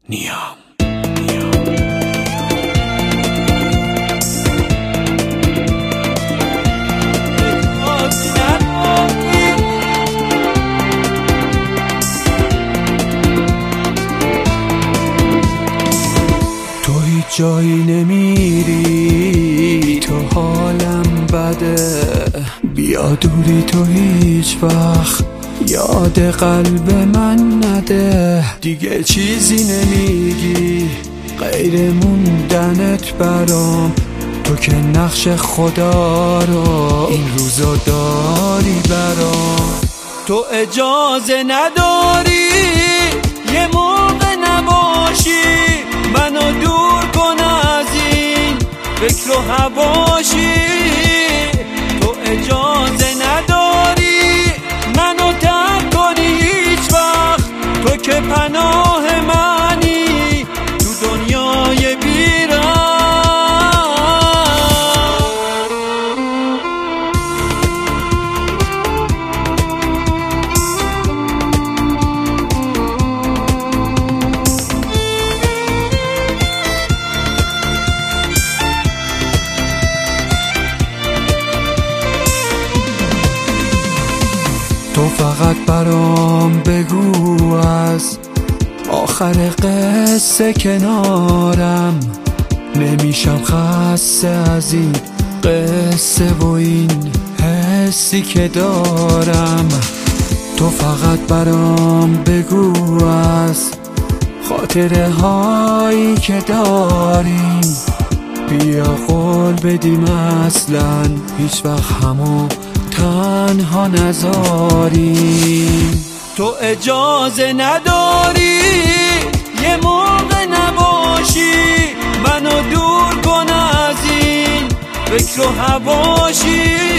نیام. تو هیچ جایی نمیری، تو حالم بده، بیا دوری تو هیچ وقت یاد قلب من نده. دیگه چیزی نمیگی غیر موندنت برام، تو که نقش خدا رو این روزا داری برام. تو اجازه نداری یه موقع نباشی، منو دور کن از این فکر و حواشی. تو اجازه نداری منو ترک کنی هیچ وقت، تو که پناه منی تو دنیای بیرم. تو فقط برام بگو از آخر قصه کنارم، نمیشم خسته از این قصه و این حسی که دارم. تو فقط برام بگو از خاطره هایی که داریم، بیا قول بدیم اصلا هیچ وقت همو تنها نذاریم. تو اجازه نداری یه موقع نباشی، منو دور کن از این فکر و حواشی.